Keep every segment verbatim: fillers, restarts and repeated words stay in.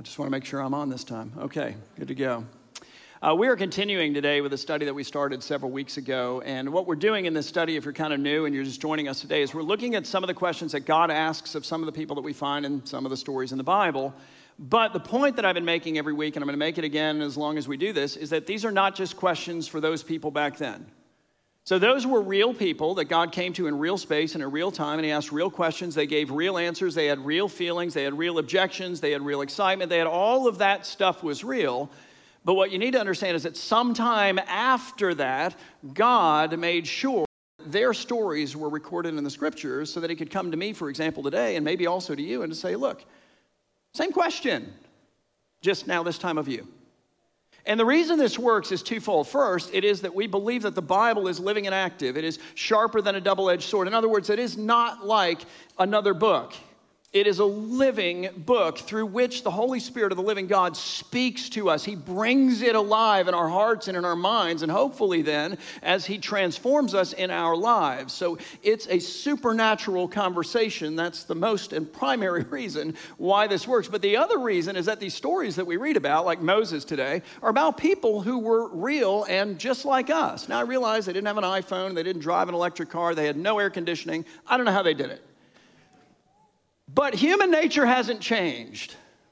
just want to make sure I'm on this time. Okay, good to go. Uh, we are continuing today with a study that we started several weeks ago. And what we're doing in this study, if you're kind of new and you're just joining us today, is we're looking at some of the questions that God asks of some of the people that we find in some of the stories in the Bible. But the point that I've been making every week, and I'm going to make it again as long as we do this, is that these are not just questions for those people back then. So those were real people that God came to in real space and in real time, and he asked real questions. They gave real answers. They had real feelings. They had real objections. They had real excitement. They had all of that stuff was real. But what you need to understand is that sometime after that, God made sure their stories were recorded in the scriptures so that he could come to me, for example, today, and maybe also to you, and to say, look, same question, just now this time of you. And the reason this works is twofold. First, it is that we believe that the Bible is living and active. It is sharper than a double-edged sword. In other words, it is not like another book. It is a living book through which the Holy Spirit of the living God speaks to us. He brings it alive in our hearts and in our minds, and hopefully then, as he transforms us in our lives. So it's a supernatural conversation. That's the most and primary reason why this works. But the other reason is that these stories that we read about, like Moses today, are about people who were real and just like us. Now, I realize they didn't have an iPhone, they didn't drive an electric car, they had no air conditioning. I don't know how they did it. But human nature hasn't changed.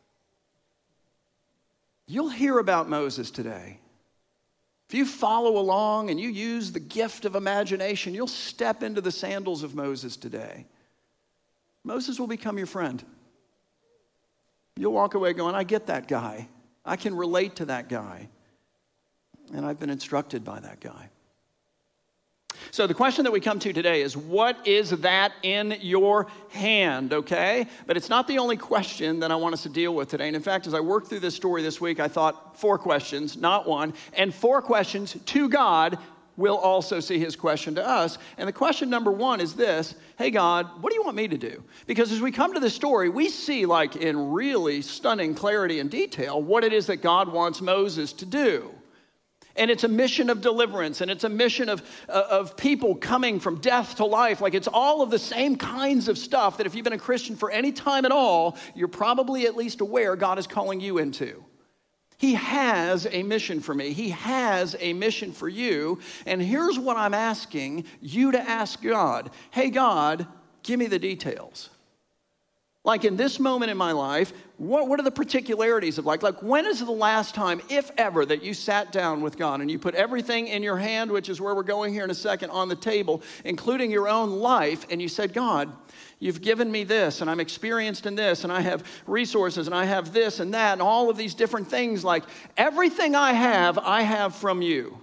You'll hear about Moses today. If you follow along and you use the gift of imagination, you'll step into the sandals of Moses today. Moses will become your friend. You'll walk away going, I get that guy. I can relate to that guy. And I've been instructed by that guy. So the question that we come to today is, what is that in your hand, okay? But it's not the only question that I want us to deal with today. And in fact, as I worked through this story this week, I thought four questions, not one, and four questions to God will also see his question to us. And the question number one is this: hey, God, what do you want me to do? Because as we come to this story, we see, like in really stunning clarity and detail, what it is that God wants Moses to do. And it's a mission of deliverance, and it's a mission of, uh, of people coming from death to life. Like, it's all of the same kinds of stuff that if you've been a Christian for any time at all, you're probably at least aware God is calling you into. He has a mission for me. He has a mission for you. And here's what I'm asking you to ask God. Hey, God, give me the details. Like in this moment in my life, what, what are the particularities of like, like when is the last time, if ever, that you sat down with God and you put everything in your hand, which is where we're going here in a second, on the table, including your own life, and you said, God, you've given me this, and I'm experienced in this, and I have resources, and I have this and that, and all of these different things, like everything I have, I have from you.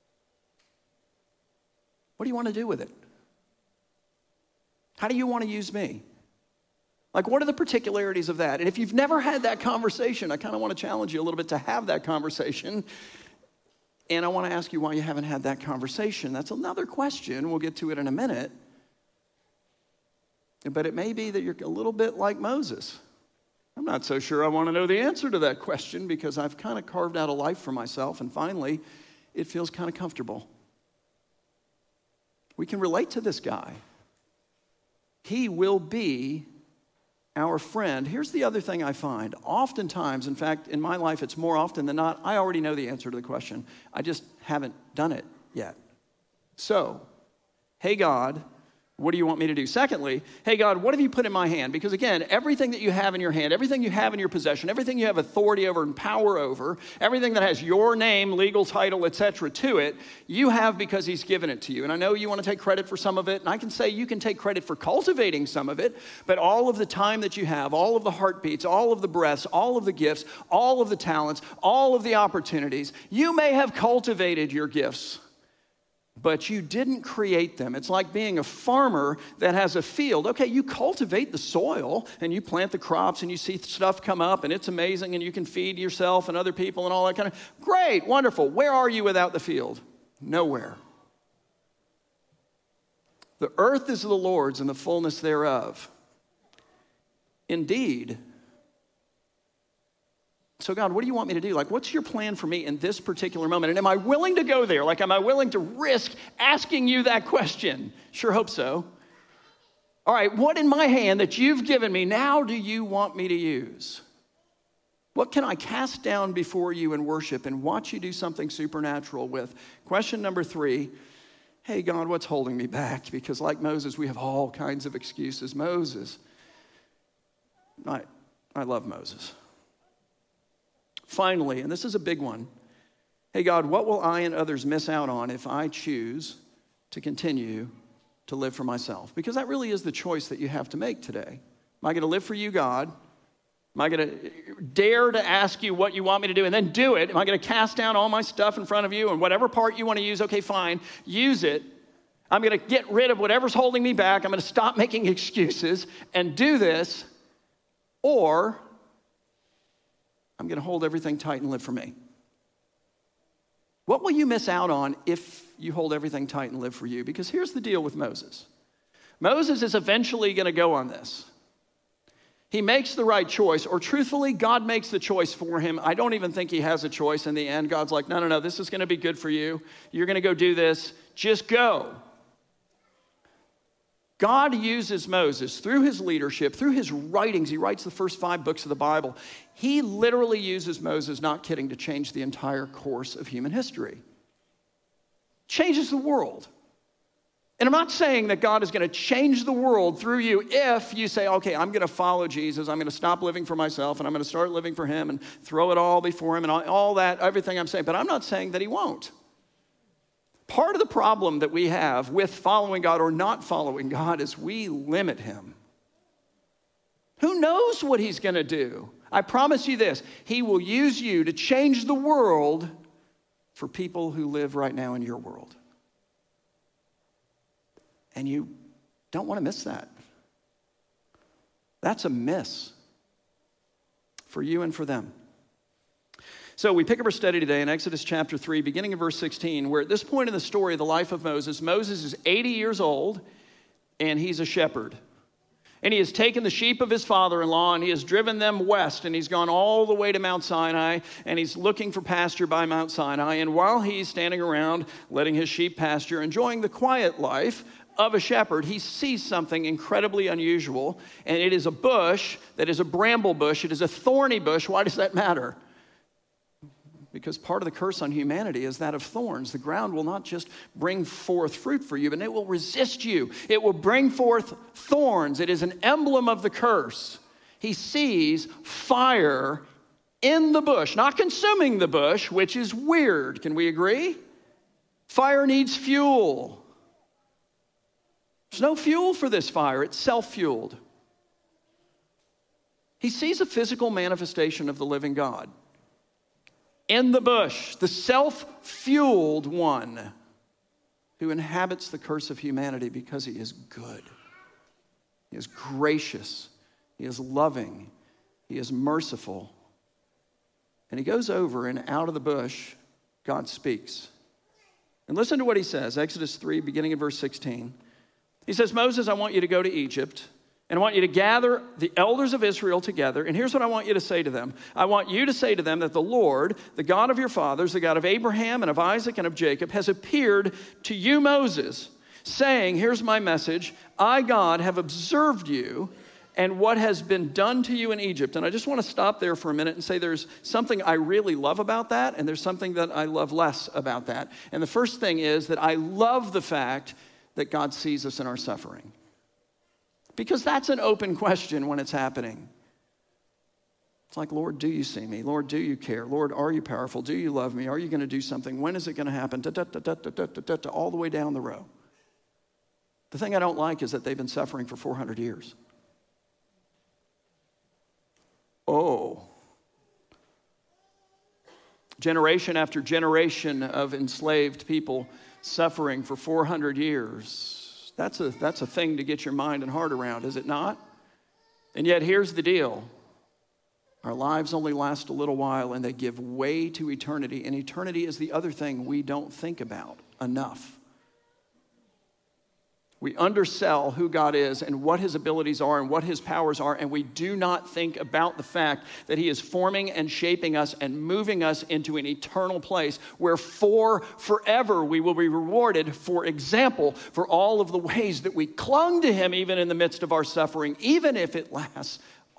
What do you want to do with it? How do you want to use me? Like, what are the particularities of that? And if you've never had that conversation, I kind of want to challenge you a little bit to have that conversation. And I want to ask you why you haven't had that conversation. That's another question. We'll get to it in a minute. But it may be that you're a little bit like Moses. I'm not so sure I want to know the answer to that question because I've kind of carved out a life for myself, and finally, it feels kind of comfortable. We can relate to this guy. He will be our friend. Here's the other thing I find. Oftentimes, in fact, in my life, it's more often than not, I already know the answer to the question. I just haven't done it yet. So, hey, God, what do you want me to do? Secondly, hey, God, what have you put in my hand? Because again, everything that you have in your hand, everything you have in your possession, everything you have authority over and power over, everything that has your name, legal title, et cetera to it, you have because he's given it to you. And I know you want to take credit for some of it, and I can say you can take credit for cultivating some of it, but all of the time that you have, all of the heartbeats, all of the breaths, all of the gifts, all of the talents, all of the opportunities, you may have cultivated your gifts, but you didn't create them. It's like being a farmer that has a field. Okay, you cultivate the soil and you plant the crops and you see stuff come up and it's amazing and you can feed yourself and other people and all that kind of, great, wonderful. Where are you without the field? Nowhere. The earth is the Lord's and the fullness thereof. Indeed. So God, what do you want me to do? Like, what's your plan for me in this particular moment? And am I willing to go there? Like, am I willing to risk asking you that question? Sure hope so. All right, what in my hand that you've given me now do you want me to use? What can I cast down before you and worship and watch you do something supernatural with? Question number three, hey, God, what's holding me back? Because like Moses, we have all kinds of excuses. Moses, I, I love Moses. Finally, and this is a big one, hey, God, what will I and others miss out on if I choose to continue to live for myself? Because that really is the choice that you have to make today. Am I going to live for you, God? Am I going to dare to ask you what you want me to do and then do it? Am I going to cast down all my stuff in front of you and whatever part you want to use, okay, fine, use it. I'm going to get rid of whatever's holding me back. I'm going to stop making excuses and do this. Or I'm going to hold everything tight and live for me. What will you miss out on if you hold everything tight and live for you? Because here's the deal with Moses. Moses is eventually going to go on this. He makes the right choice, or truthfully, God makes the choice for him. I don't even think he has a choice in the end. God's like, no, no, no, this is going to be good for you. You're going to go do this. Just go. God uses Moses through his leadership, through his writings. He writes the first five books of the Bible. He literally uses Moses, not kidding, to change the entire course of human history. Changes the world. And I'm not saying that God is going to change the world through you if you say, okay, I'm going to follow Jesus. I'm going to stop living for myself and I'm going to start living for him and throw it all before him and all, all that, everything I'm saying. But I'm not saying that he won't. Part of the problem that we have with following God or not following God is we limit him. Who knows what he's going to do? I promise you this, he will use you to change the world for people who live right now in your world. And you don't want to miss that. That's a miss for you and for them. So we pick up our study today in Exodus chapter three, beginning in verse sixteen, where at this point in the story of the life of Moses, Moses is eighty years old, and he's a shepherd. And he has taken the sheep of his father-in-law, and he has driven them west, and he's gone all the way to Mount Sinai, and he's looking for pasture by Mount Sinai. And while he's standing around letting his sheep pasture, enjoying the quiet life of a shepherd, he sees something incredibly unusual, and it is a bush that is a bramble bush. It is a thorny bush. Why does that matter? Because part of the curse on humanity is that of thorns. The ground will not just bring forth fruit for you, but it will resist you. It will bring forth thorns. It is an emblem of the curse. He sees fire in the bush, not consuming the bush, which is weird. Can we agree? Fire needs fuel. There's no fuel for this fire. It's self-fueled. He sees a physical manifestation of the living God in the bush, the self-fueled one who inhabits the curse of humanity because he is good. He is gracious. He is loving. He is merciful. And he goes over, and out of the bush, God speaks. And listen to what he says, Exodus three, beginning in verse sixteen. He says, Moses, I want you to go to Egypt, and I want you to gather the elders of Israel together. And here's what I want you to say to them. I want you to say to them that the Lord, the God of your fathers, the God of Abraham and of Isaac and of Jacob, has appeared to you, Moses, saying, here's my message. I, God, have observed you and what has been done to you in Egypt. And I just want to stop there for a minute and say there's something I really love about that, and there's something that I love less about that. And the first thing is that I love the fact that God sees us in our suffering. Because that's an open question when it's happening. It's like, Lord, do you see me? Lord, do you care? Lord, are you powerful? Do you love me? Are you going to do something? When is it going to happen? Da, da, da, da, da, da, da, da, all the way down the row. The thing I don't like is that they've been suffering for four hundred years. Oh. Generation after generation of enslaved people suffering for four hundred years. That's a, that's a thing to get your mind and heart around, is it not? And yet here's the deal. Our lives only last a little while, and they give way to eternity. And eternity is the other thing we don't think about enough. We undersell who God is and what his abilities are and what his powers are, and we do not think about the fact that he is forming and shaping us and moving us into an eternal place where for forever we will be rewarded, for example, for all of the ways that we clung to him even in the midst of our suffering, even if it lasts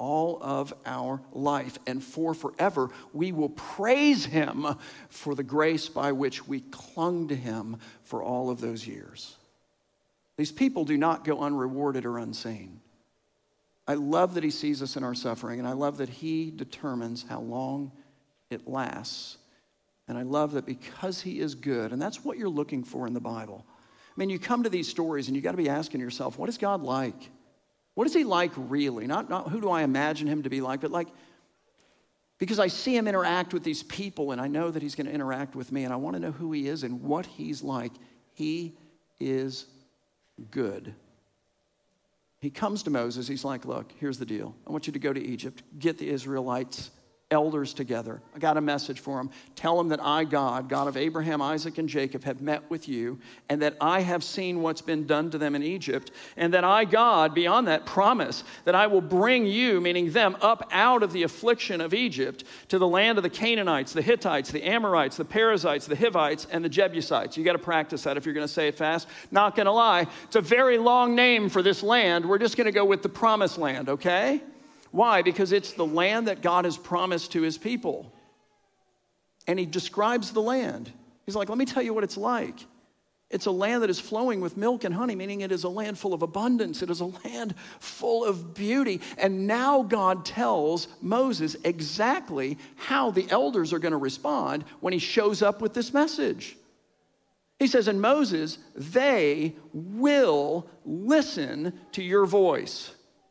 all of our life. And for forever, we will praise him for the grace by which we clung to him for all of those years. These people do not go unrewarded or unseen. I love that he sees us in our suffering, and I love that he determines how long it lasts. And I love that because he is good, and that's what you're looking for in the Bible. I mean, you come to these stories and you got to be asking yourself, what is God like? What is he like really? Not, not who do I imagine him to be like, but like, because I see him interact with these people and I know that he's going to interact with me and I want to know who he is and what he's like. He is good. He comes to Moses. He's like, look, here's the deal. I want you to go to Egypt, get the Israelites, elders together. I got a message for them. Tell them that I, God, God of Abraham, Isaac, and Jacob, have met with you, and that I have seen what's been done to them in Egypt, and that I, God, beyond that, promise that I will bring you, meaning them, up out of the affliction of Egypt to the land of the Canaanites, the Hittites, the Amorites, the Perizzites, the Hivites, and the Jebusites. You got to practice that if you're going to say it fast. Not going to lie. It's a very long name for this land. We're just going to go with the promised land, okay? Why? Because it's the land that God has promised to his people. And he describes the land. He's like, let me tell you what it's like. It's a land that is flowing with milk and honey, meaning it is a land full of abundance. It is a land full of beauty. And now God tells Moses exactly how the elders are going to respond when he shows up with this message. He says, and Moses, they will listen to your voice.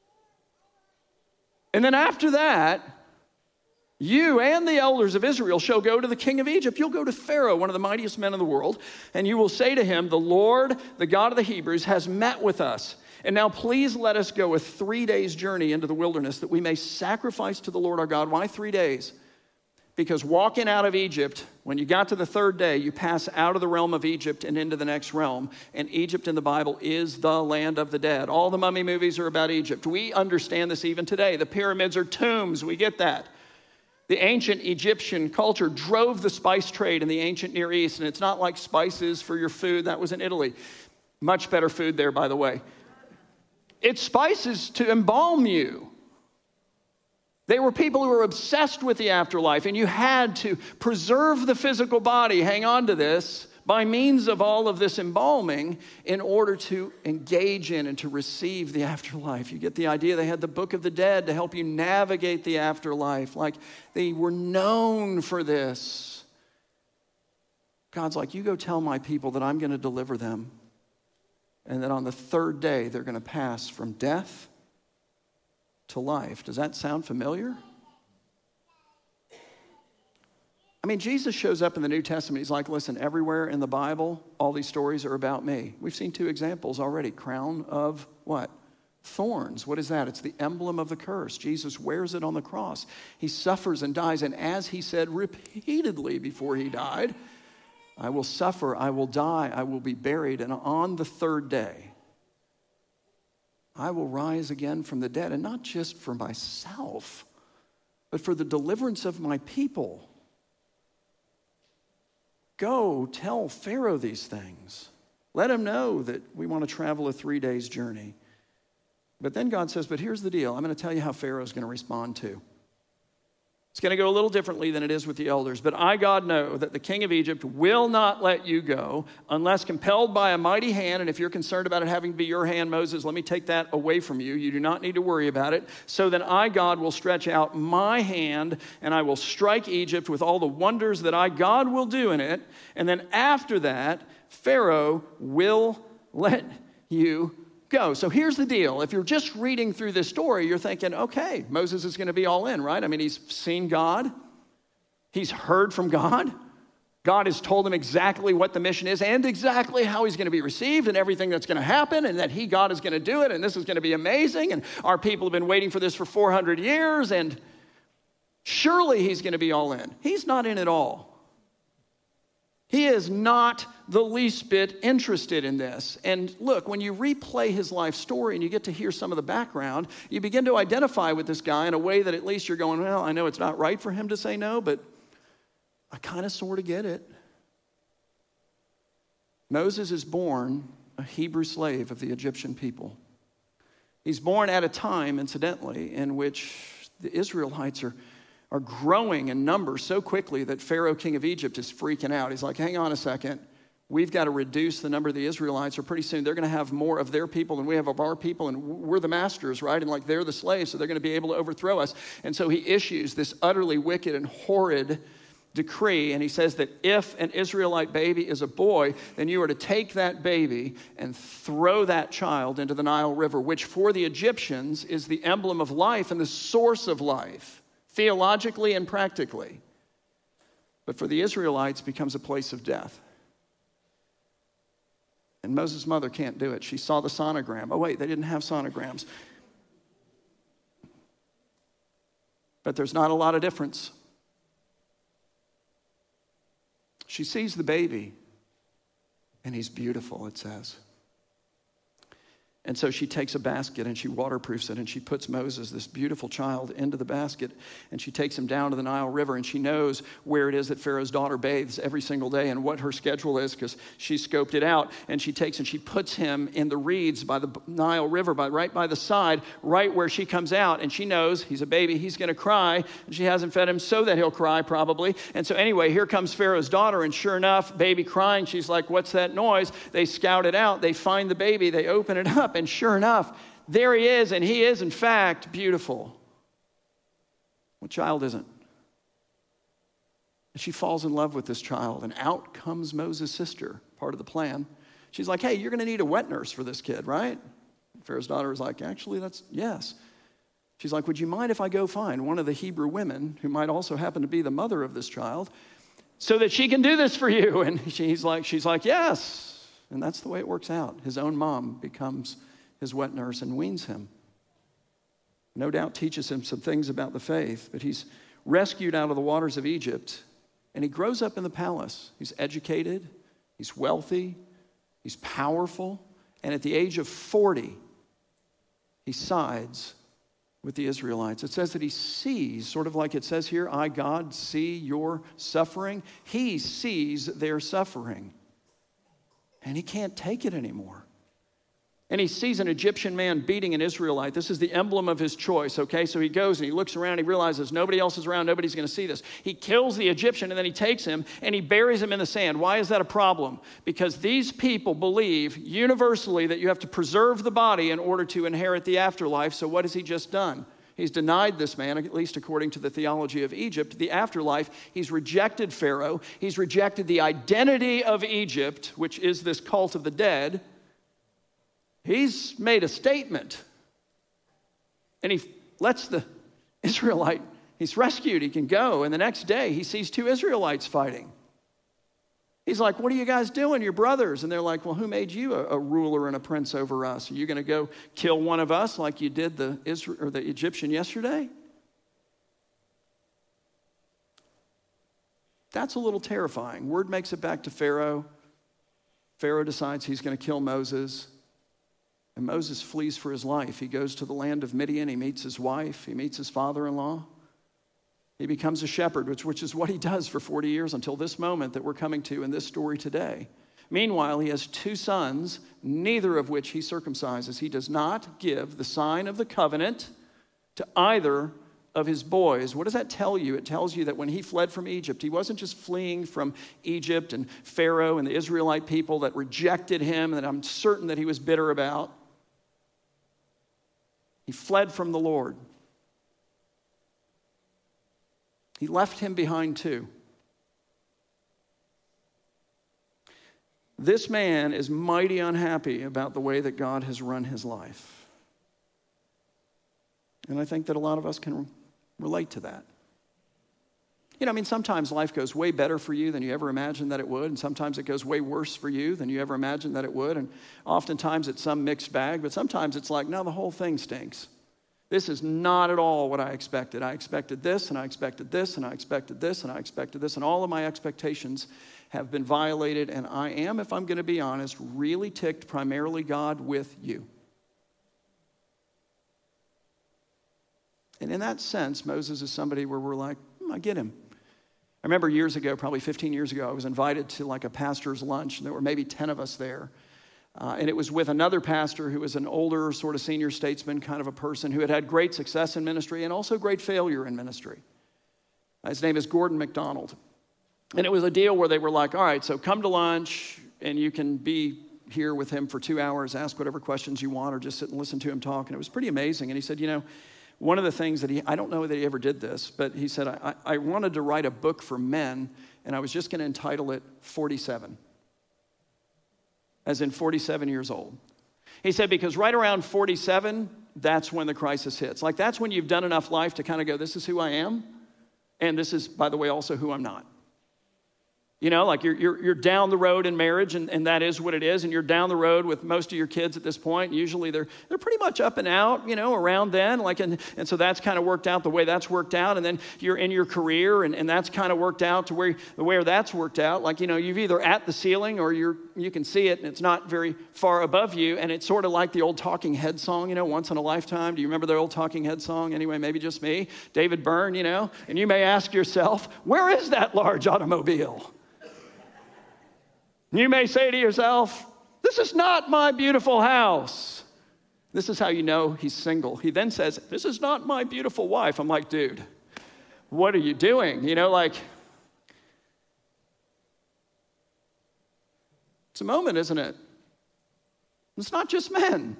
And then after that, you and the elders of Israel shall go to the king of Egypt. You'll go to Pharaoh, one of the mightiest men of the world, and you will say to him, the Lord, the God of the Hebrews, has met with us. And now please let us go a three days journey into the wilderness that we may sacrifice to the Lord our God. Why three days? Because walking out of Egypt, when you got to the third day, you pass out of the realm of Egypt and into the next realm. And Egypt in the Bible is the land of the dead. All the mummy movies are about Egypt. We understand this even today. The pyramids are tombs. We get that. The ancient Egyptian culture drove the spice trade in the ancient Near East. And it's not like spices for your food. That was in Italy. Much better food there, by the way. It's spices to embalm you. They were people who were obsessed with the afterlife, and you had to preserve the physical body, hang on to this, by means of all of this embalming in order to engage in and to receive the afterlife. You get the idea? They had the Book of the Dead to help you navigate the afterlife. Like, they were known for this. God's like, you go tell my people that I'm going to deliver them, and that on the third day they're going to pass from death to life. Does that sound familiar? I mean, Jesus shows up in the New Testament. He's like, listen, everywhere in the Bible, all these stories are about me. We've seen two examples already. Crown of what? Thorns. What is that? It's the emblem of the curse. Jesus wears it on the cross. He suffers and dies. And as he said repeatedly before he died, I will suffer, I will die, I will be buried. And on the third day, I will rise again from the dead, and not just for myself, but for the deliverance of my people. Go tell Pharaoh these things. Let him know that we want to travel a three days journey. But then God says, but here's the deal. I'm going to tell you how Pharaoh's going to respond too. It's going to go a little differently than it is with the elders. But I, God, know that the king of Egypt will not let you go unless compelled by a mighty hand. And if you're concerned about it having to be your hand, Moses, let me take that away from you. You do not need to worry about it. So then I, God, will stretch out my hand and I will strike Egypt with all the wonders that I, God, will do in it. And then after that, Pharaoh will let you go. So here's the deal. If you're just reading through this story, you're thinking, okay, Moses is going to be all in, right? I mean, he's seen God. He's heard from God. God has told him exactly what the mission is and exactly how he's going to be received and everything that's going to happen and that he, God, is going to do it and this is going to be amazing and our people have been waiting for this for four hundred years and surely he's going to be all in. He's not in at all. He is not the least bit interested in this. And look, when you replay his life story and you get to hear some of the background, you begin to identify with this guy in a way that at least you're going, well, I know it's not right for him to say no, but I kind of sort of get it. Moses is born a Hebrew slave of the Egyptian people. He's born at a time, incidentally, in which the Israelites are, are growing in numbers so quickly that Pharaoh, king of Egypt, is freaking out. He's like, hang on a second. We've got to reduce the number of the Israelites, or pretty soon they're going to have more of their people than we have of our people, and we're the masters, right? And like they're the slaves, so they're going to be able to overthrow us. And so he issues this utterly wicked and horrid decree, and he says that if an Israelite baby is a boy, then you are to take that baby and throw that child into the Nile River, which for the Egyptians is the emblem of life and the source of life, theologically and practically. But for the Israelites, becomes a place of death. And Moses' mother can't do it. She saw the sonogram. Oh, wait, they didn't have sonograms. But there's not a lot of difference. She sees the baby, and he's beautiful, it says. And so she takes a basket and she waterproofs it, and she puts Moses, this beautiful child, into the basket, and she takes him down to the Nile River, and she knows where it is that Pharaoh's daughter bathes every single day and what her schedule is because she scoped it out. And she takes and she puts him in the reeds by the Nile River, by right by the side, right where she comes out. And she knows he's a baby, he's going to cry, and she hasn't fed him so that he'll cry probably. And so anyway, here comes Pharaoh's daughter, and sure enough, baby crying. She's like, what's that noise? They scout it out. They find the baby. They open it up. And sure enough, there he is, and he is, in fact, beautiful. What child isn't? And she falls in love with this child, and out comes Moses' sister, part of the plan. She's like, hey, you're going to need a wet nurse for this kid, right? Pharaoh's daughter is like, actually, that's, yes. She's like, would you mind if I go find one of the Hebrew women who might also happen to be the mother of this child so that she can do this for you? And she's like, she's like, yes. And that's the way it works out. His own mom becomes his wet nurse and weans him. No doubt teaches him some things about the faith, but he's rescued out of the waters of Egypt, and he grows up in the palace. He's educated, he's wealthy, he's powerful, and at the age of forty, he sides with the Israelites. It says that he sees, sort of like it says here, I, God, see your suffering. He sees their suffering, and he can't take it anymore. And he sees an Egyptian man beating an Israelite. This is the emblem of his choice, okay? So he goes and he looks around, he realizes nobody else is around, nobody's going to see this. He kills the Egyptian, and then he takes him and he buries him in the sand. Why is that a problem? Because these people believe universally that you have to preserve the body in order to inherit the afterlife. So what has he just done? He's denied this man, at least according to the theology of Egypt, the afterlife. He's rejected Pharaoh. He's rejected the identity of Egypt, which is this cult of the dead. He's made a statement, and he lets the Israelite, he's rescued, he can go, and the next day he sees two Israelites fighting. He's like, what are you guys doing? You're brothers. And they're like, well, who made you a, a ruler and a prince over us? Are you going to go kill one of us like you did the Israel or the Egyptian yesterday? That's a little terrifying. Word makes it back to Pharaoh. Pharaoh decides he's going to kill Moses. And Moses flees for his life. He goes to the land of Midian. He meets his wife. He meets his father-in-law. He becomes a shepherd, which, which is what he does for forty years until this moment that we're coming to in this story today. Meanwhile, he has two sons, neither of which he circumcises. He does not give the sign of the covenant to either of his boys. What does that tell you? It tells you that when he fled from Egypt, he wasn't just fleeing from Egypt and Pharaoh and the Israelite people that rejected him and that I'm certain that he was bitter about. He fled from the Lord. He left him behind too. This man is mighty unhappy about the way that God has run his life. And I think that a lot of us can relate to that. You know, I mean, sometimes life goes way better for you than you ever imagined that it would, and sometimes it goes way worse for you than you ever imagined that it would, and oftentimes it's some mixed bag, but sometimes it's like, no, the whole thing stinks. This is not at all what I expected. I expected this, and I expected this, and I expected this, and I expected this, and all of my expectations have been violated, and I am, if I'm going to be honest, really ticked primarily, God, with you. And in that sense, Moses is somebody where we're like, hmm, I get him. I remember years ago, probably fifteen years ago, I was invited to like a pastor's lunch, and there were maybe ten of us there. Uh, and it was with another pastor who was an older sort of senior statesman kind of a person who had had great success in ministry and also great failure in ministry. His name is Gordon MacDonald. And it was a deal where they were like, all right, so come to lunch and you can be here with him for two hours, ask whatever questions you want, or just sit and listen to him talk. And it was pretty amazing. And he said, you know, one of the things that he, I don't know that he ever did this, but he said, I, I wanted to write a book for men, and I was just going to entitle it forty-seven, as in forty-seven years old. He said, because right around forty-seven, that's when the crisis hits. Like, that's when you've done enough life to kind of go, this is who I am, and this is, by the way, also who I'm not. You know, like you're, you're, you're down the road in marriage, and, and that is what it is, and you're down the road with most of your kids at this point. Usually they're they're pretty much up and out, you know, around then. Like, and, and so that's kind of worked out the way that's worked out. And then you're in your career, and, and that's kind of worked out to where, where that's worked out. Like, you know, you've either at the ceiling or you're you can see it, and it's not very far above you. And it's sort of like the old Talking Head song, you know, Once in a Lifetime. Do you remember the old Talking Head song? Anyway, maybe just me. David Byrne, you know. And you may ask yourself, where is that large automobile? You may say to yourself, this is not my beautiful house. This is how you know he's single. He then says, this is not my beautiful wife. I'm like, dude, what are you doing? You know, like, it's a moment, isn't it? It's not just men.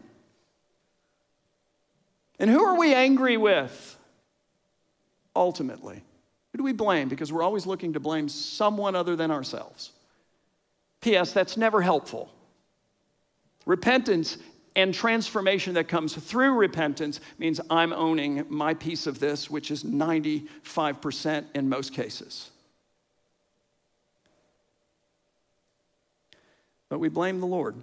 And who are we angry with, ultimately? Who do we blame? Because we're always looking to blame someone other than ourselves. P S That's never helpful. Repentance and transformation that comes through repentance means I'm owning my piece of this, which is ninety-five percent in most cases. But we blame the Lord.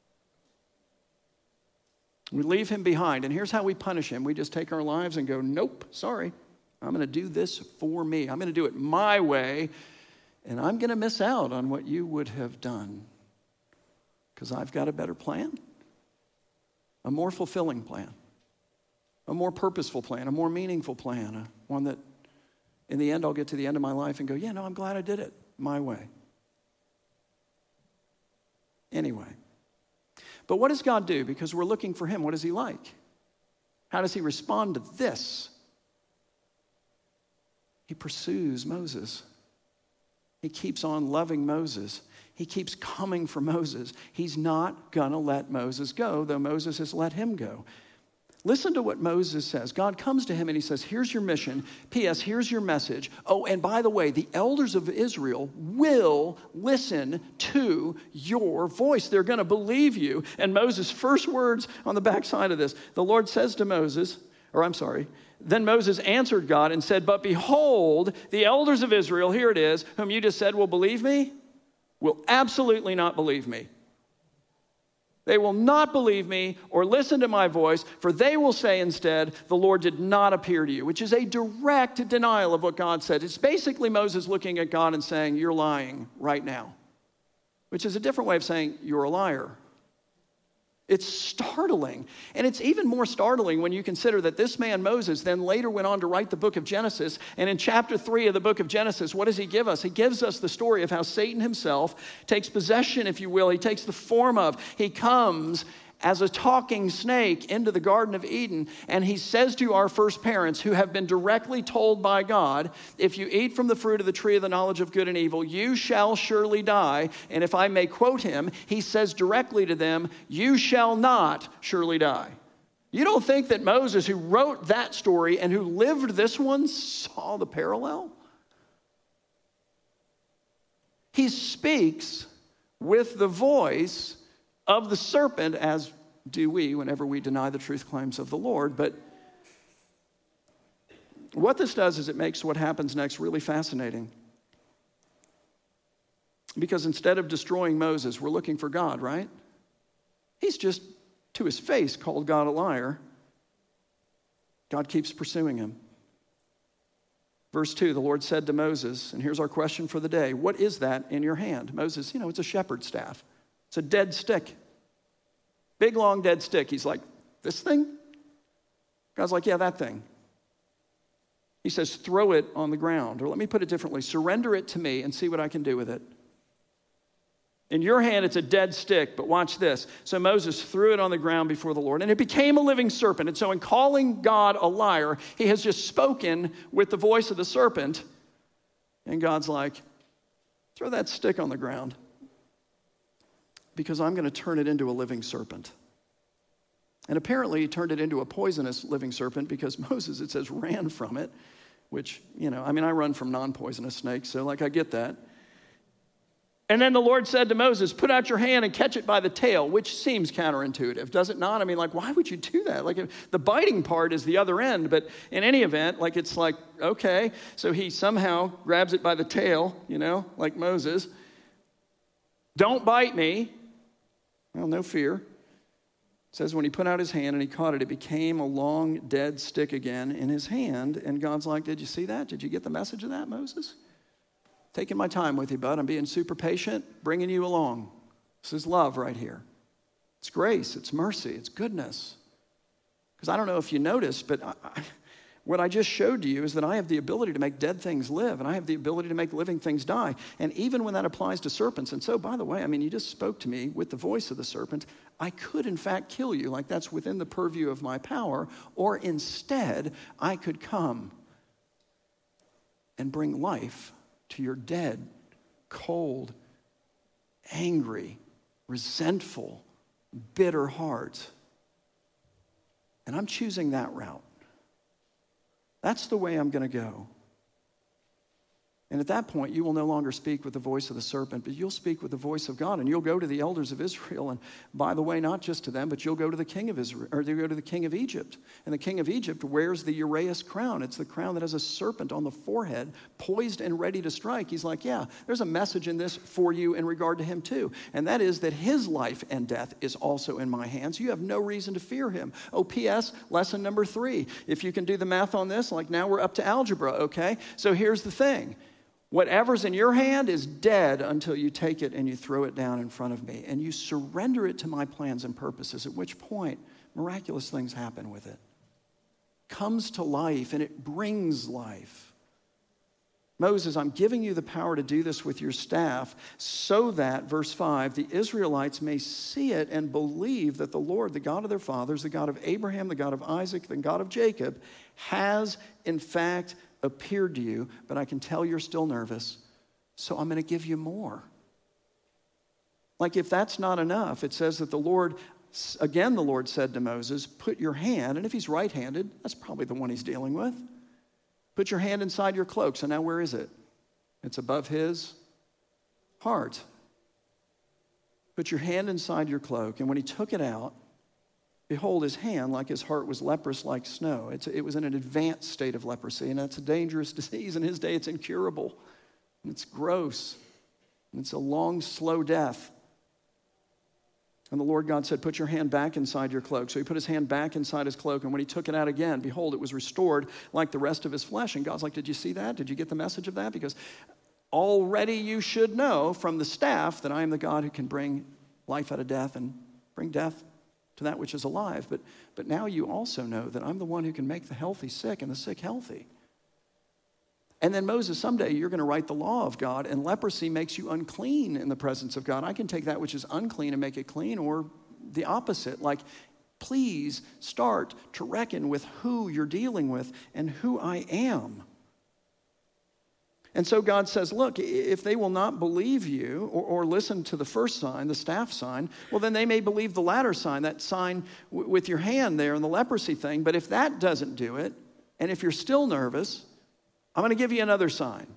We leave him behind, and here's how we punish him. We just take our lives and go, nope, sorry. I'm going to do this for me. I'm going to do it my way. And I'm going to miss out on what you would have done because I've got a better plan, a more fulfilling plan, a more purposeful plan, a more meaningful plan, a, one that in the end I'll get to the end of my life and go, yeah, no, I'm glad I did it my way. Anyway, but what does God do? Because we're looking for him. What is he like? How does he respond to this? He pursues Moses. He keeps on loving Moses. He keeps coming for Moses. He's not going to let Moses go, though Moses has let him go. Listen to what Moses says. God comes to him and he says, here's your mission. P S Here's your message. Oh, and by the way, the elders of Israel will listen to your voice. They're going to believe you. And Moses' first words on the backside of this, the Lord says to Moses, or I'm sorry, then Moses answered God and said, but behold, the elders of Israel, here it is, whom you just said will believe me, will absolutely not believe me. They will not believe me or listen to my voice, for they will say instead, the Lord did not appear to you, which is a direct denial of what God said. It's basically Moses looking at God and saying, you're lying right now, which is a different way of saying you're a liar. It's startling. And it's even more startling when you consider that this man Moses then later went on to write the book of Genesis. And in chapter three of the book of Genesis, what does he give us? He gives us the story of how Satan himself takes possession, if you will. He takes the form of, he comes as a talking snake into the Garden of Eden. And he says to our first parents who have been directly told by God, if you eat from the fruit of the tree of the knowledge of good and evil, you shall surely die. And if I may quote him, he says directly to them, you shall not surely die. You don't think that Moses, who wrote that story and who lived this one, saw the parallel? He speaks with the voice of the serpent, as do we whenever we deny the truth claims of the Lord. But what this does is it makes what happens next really fascinating. Because instead of destroying Moses, we're looking for God, right? He's just, to his face, called God a liar. God keeps pursuing him. Verse two, the Lord said to Moses, and here's our question for the day, what is that in your hand? Moses, you know, it's a shepherd's staff. It's a dead stick. Big, long, dead stick. He's like, this thing? God's like, yeah, that thing. He says, throw it on the ground. Or let me put it differently. Surrender it to me and see what I can do with it. In your hand, it's a dead stick, but watch this. So Moses threw it on the ground before the Lord, and it became a living serpent. And so in calling God a liar, he has just spoken with the voice of the serpent. And God's like, throw that stick on the ground because I'm going to turn it into a living serpent. And apparently he turned it into a poisonous living serpent because Moses, it says, ran from it, which, you know, I mean, I run from non-poisonous snakes, so like I get that. And then the Lord said to Moses, put out your hand and catch it by the tail, which seems counterintuitive, does it not? I mean, like, why would you do that? Like, the biting part is the other end, but in any event, like, it's like, okay. So he somehow grabs it by the tail, you know, like Moses. Don't bite me. Well, no fear. It says when he put out his hand and he caught it, it became a long, dead stick again in his hand. And God's like, did you see that? Did you get the message of that, Moses? Taking my time with you, bud. I'm being super patient, bringing you along. This is love right here. It's grace, it's mercy, it's goodness. Because I don't know if you noticed, but I, I, what I just showed to you is that I have the ability to make dead things live, and I have the ability to make living things die. And even when that applies to serpents, and so, by the way, I mean, you just spoke to me with the voice of the serpent. I could, in fact, kill you, like that's within the purview of my power, or instead, I could come and bring life to your dead, cold, angry, resentful, bitter heart. And I'm choosing that route. That's the way I'm going to go. And at that point, you will no longer speak with the voice of the serpent, but you'll speak with the voice of God, and you'll go to the elders of Israel. And by the way, not just to them, but you'll go to the king of Israel, or you'll go to the king of Egypt. And the king of Egypt wears the uraeus crown. It's the crown that has a serpent on the forehead, poised and ready to strike. He's like, yeah, there's a message in this for you in regard to him too. And that is that his life and death is also in my hands. You have no reason to fear him. Oh, P S, lesson number three. If you can do the math on this, like now we're up to algebra, okay? So here's the thing. Whatever's in your hand is dead until you take it and you throw it down in front of me and you surrender it to my plans and purposes, at which point miraculous things happen with it. Comes to life and it brings life. Moses, I'm giving you the power to do this with your staff so that, verse five, the Israelites may see it and believe that the Lord, the God of their fathers, the God of Abraham, the God of Isaac, the God of Jacob, has in fact appeared to you, but I can tell you're still nervous, so I'm going to give you more. Like if that's not enough, it says that the Lord, again the Lord said to Moses, put your hand, and if he's right-handed, that's probably the one he's dealing with, put your hand inside your cloak. So now where is it? It's above his heart. Put your hand inside your cloak, and when he took it out, behold, his hand, like his heart, was leprous like snow. It's, it was in an advanced state of leprosy, and that's a dangerous disease. In his day, it's incurable, and it's gross, and it's a long, slow death. And the Lord God said, put your hand back inside your cloak. So he put his hand back inside his cloak, and when he took it out again, behold, it was restored like the rest of his flesh. And God's like, did you see that? Did you get the message of that? Because already you should know from the staff that I am the God who can bring life out of death and bring death to that which is alive. But, but now you also know that I'm the one who can make the healthy sick and the sick healthy. And then Moses, someday you're going to write the law of God, and leprosy makes you unclean in the presence of God. I can take that which is unclean and make it clean, or the opposite. Like, please start to reckon with who you're dealing with and who I am. And so God says, look, if they will not believe you or, or listen to the first sign, the staff sign, well, then they may believe the latter sign, that sign w- with your hand there and the leprosy thing. But if that doesn't do it, and if you're still nervous, I'm going to give you another sign.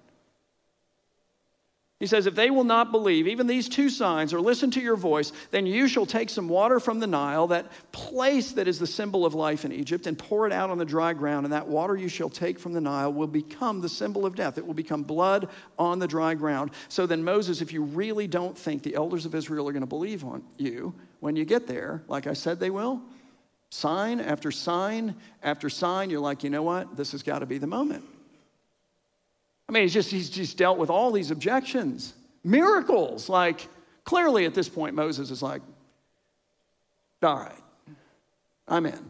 He says, if they will not believe, even these two signs, or listen to your voice, then you shall take some water from the Nile, that place that is the symbol of life in Egypt, and pour it out on the dry ground. And that water you shall take from the Nile will become the symbol of death. It will become blood on the dry ground. So then Moses, if you really don't think the elders of Israel are going to believe on you, when you get there, like I said they will, sign after sign after sign, you're like, you know what? This has got to be the moment. I mean, he's just, he's just dealt with all these objections. Miracles. Like, clearly at this point, Moses is like, all right, I'm in.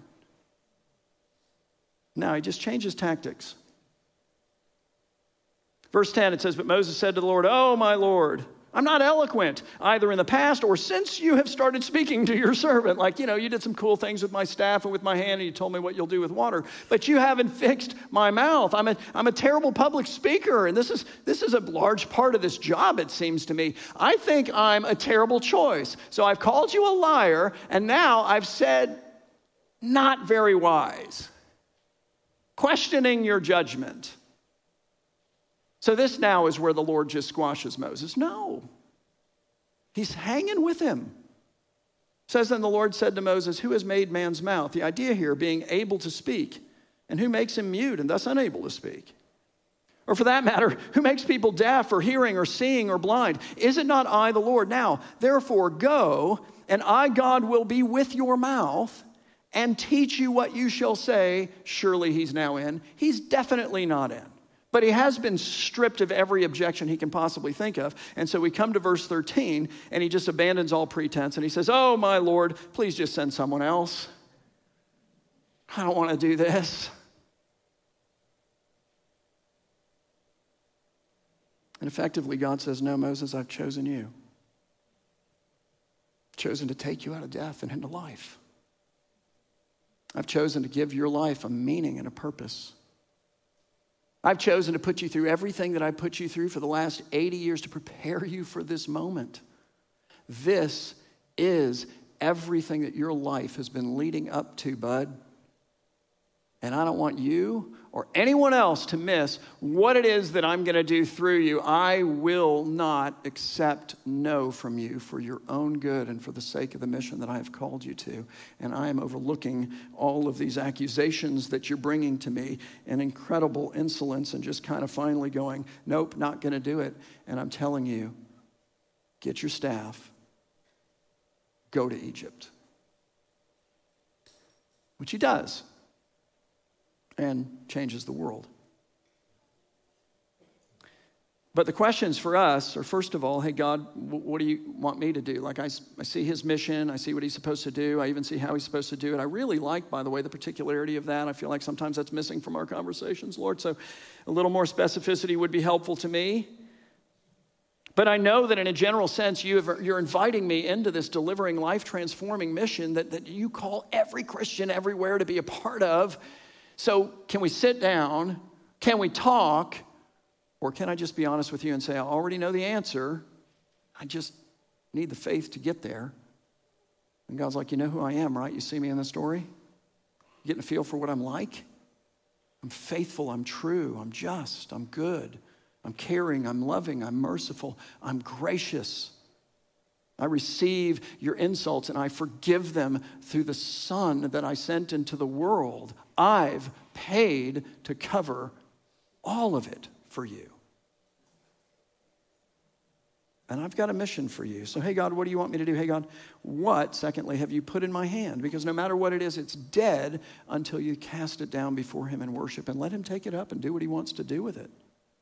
Now, he just changes tactics. Verse ten, it says, but Moses said to the Lord, oh, my Lord, I'm not eloquent, either in the past or since you have started speaking to your servant. Like, you know, you did some cool things with my staff and with my hand, and you told me what you'll do with water, but you haven't fixed my mouth. I'm a, I'm a terrible public speaker, and this is, this is a large part of this job, it seems to me. I think I'm a terrible choice. So I've called you a liar, and now I've said, not very wise, questioning your judgment. So this now is where the Lord just squashes Moses. No, he's hanging with him. It says, then the Lord said to Moses, who has made man's mouth? The idea here being able to speak, and who makes him mute and thus unable to speak? Or for that matter, who makes people deaf or hearing or seeing or blind? Is it not I, the Lord? Now, therefore, go, and I, God, will be with your mouth and teach you what you shall say. Surely he's now in. He's definitely not in. But he has been stripped of every objection he can possibly think of. And so we come to verse thirteen, and he just abandons all pretense, and he says, oh, my Lord, please just send someone else. I don't want to do this. And effectively, God says, no, Moses, I've chosen you. I've chosen to take you out of death and into life. I've chosen to give your life a meaning and a purpose. I've chosen to put you through everything that I put you through for the last eighty years to prepare you for this moment. This is everything that your life has been leading up to, bud. And I don't want you or anyone else to miss what it is that I'm going to do through you. I will not accept no from you for your own good and for the sake of the mission that I have called you to. And I am overlooking all of these accusations that you're bringing to me and incredible insolence and just kind of finally going, nope, not going to do it. And I'm telling you, get your staff, go to Egypt. Which he does. And changes the world. But the questions for us are, first of all, hey, God, what do you want me to do? Like, I, I see his mission. I see what he's supposed to do. I even see how he's supposed to do it. I really like, by the way, the particularity of that. I feel like sometimes that's missing from our conversations, Lord. So a little more specificity would be helpful to me. But I know that in a general sense, you have, you're inviting me into this delivering, life-transforming mission that, that you call every Christian everywhere to be a part of. So can we sit down? Can we talk? Or can I just be honest with you and say, I already know the answer. I just need the faith to get there. And God's like, you know who I am, right? You see me in the story? You getting a feel for what I'm like? I'm faithful, I'm true, I'm just, I'm good. I'm caring, I'm loving, I'm merciful, I'm gracious. I receive your insults and I forgive them through the Son that I sent into the world. I've paid to cover all of it for you. And I've got a mission for you. So, hey, God, what do you want me to do? Hey, God, what, secondly, have you put in my hand? Because no matter what it is, it's dead until you cast it down before him in worship and let him take it up and do what he wants to do with it.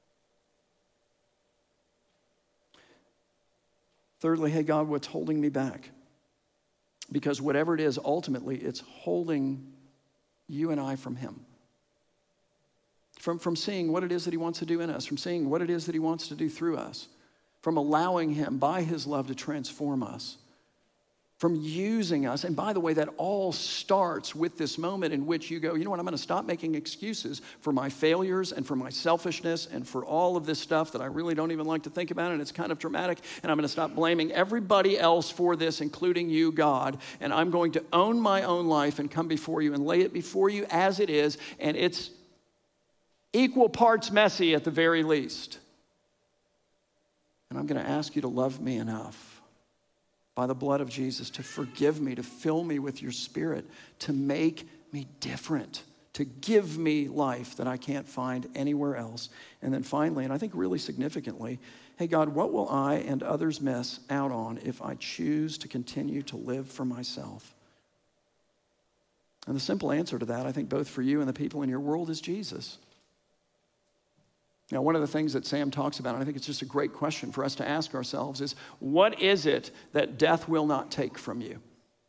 Thirdly, hey, God, what's holding me back? Because whatever it is, ultimately, it's holding you and I from him. From, from seeing what it is that he wants to do in us, from seeing what it is that he wants to do through us, from allowing him by his love to transform us, from using us. And by the way, that all starts with this moment in which you go, you know what, I'm going to stop making excuses for my failures and for my selfishness and for all of this stuff that I really don't even like to think about, and it's kind of dramatic, and I'm going to stop blaming everybody else for this, including you, God, and I'm going to own my own life and come before you and lay it before you as it is, and it's equal parts messy at the very least. And I'm going to ask you to love me enough by the blood of Jesus to forgive me, to fill me with your Spirit, to make me different, to give me life that I can't find anywhere else. And then finally, and I think really significantly, hey God, what will I and others miss out on if I choose to continue to live for myself? And the simple answer to that, I think both for you and the people in your world, is Jesus. Now, one of the things that Sam talks about, and I think it's just a great question for us to ask ourselves, is what is it that death will not take from you?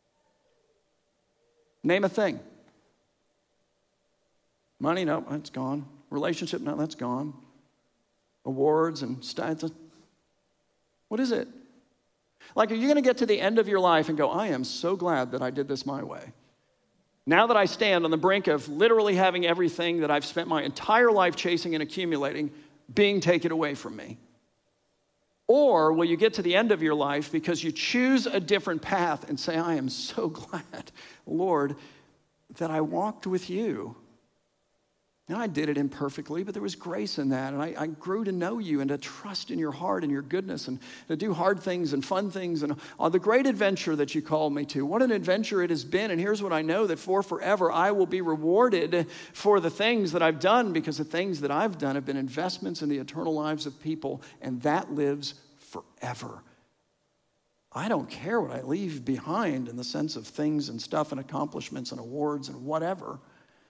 Name a thing. Money, no, that's gone. Relationship, no, that's gone. Awards and stats. What is it? Like, are you going to get to the end of your life and go, I am so glad that I did this my way? Now that I stand on the brink of literally having everything that I've spent my entire life chasing and accumulating being taken away from me? Or will you get to the end of your life because you choose a different path and say, I am so glad, Lord, that I walked with you. And I did it imperfectly, but there was grace in that. And I, I grew to know you and to trust in your heart and your goodness and to do hard things and fun things and on the great adventure that you called me to. What an adventure it has been. And here's what I know, that for forever I will be rewarded for the things that I've done, because the things that I've done have been investments in the eternal lives of people, and that lives forever. I don't care what I leave behind in the sense of things and stuff and accomplishments and awards and whatever.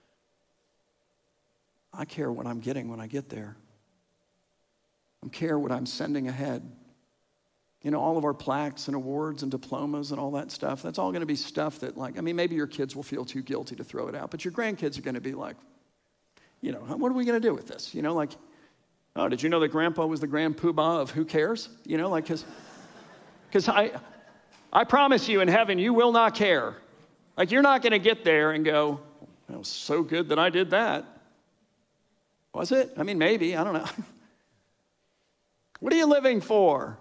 I care what I'm getting when I get there. I care what I'm sending ahead. You know, all of our plaques and awards and diplomas and all that stuff, that's all going to be stuff that, like, I mean, maybe your kids will feel too guilty to throw it out, but your grandkids are going to be like, you know, what are we going to do with this? You know, like, oh, did you know that Grandpa was the grand poobah of who cares? You know, like, because because I, I promise you in heaven, you will not care. Like, you're not going to get there and go, it was so good that I did that. Was it? I mean, maybe. I don't know. What are you living for?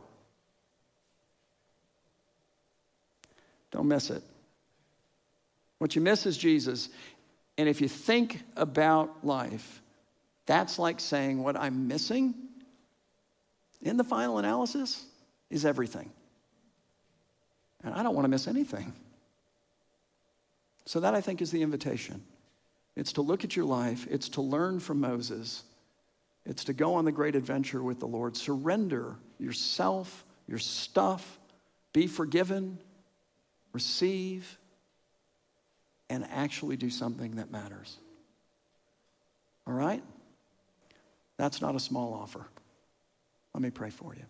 Don't miss it. What you miss is Jesus. And if you think about life, that's like saying what I'm missing in the final analysis is everything. And I don't want to miss anything. So that, I think, is the invitation. It's to look at your life. It's to learn from Moses. It's to go on the great adventure with the Lord. Surrender yourself, your stuff, be forgiven, receive, and actually do something that matters. All right? That's not a small offer. Let me pray for you.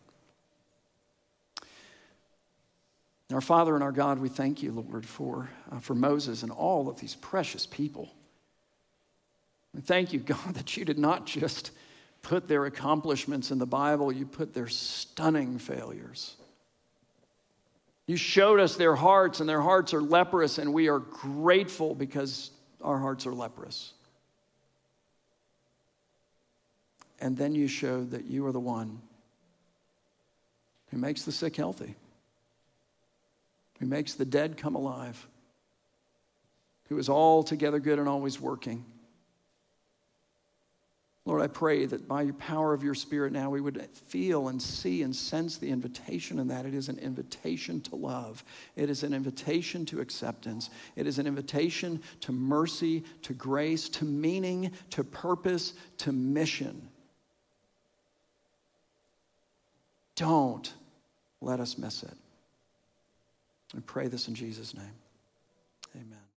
Our Father and our God, we thank you, Lord, for, uh, for Moses and all of these precious people. And thank you, God, that you did not just put their accomplishments in the Bible, you put their stunning failures. You showed us their hearts, and their hearts are leprous, and we are grateful because our hearts are leprous. And then you showed that you are the one who makes the sick healthy, who makes the dead come alive, who is altogether good and always working. Lord, I pray that by your power of your Spirit now we would feel and see and sense the invitation in that. It is an invitation to love. It is an invitation to acceptance. It is an invitation to mercy, to grace, to meaning, to purpose, to mission. Don't let us miss it. I pray this in Jesus' name. Amen.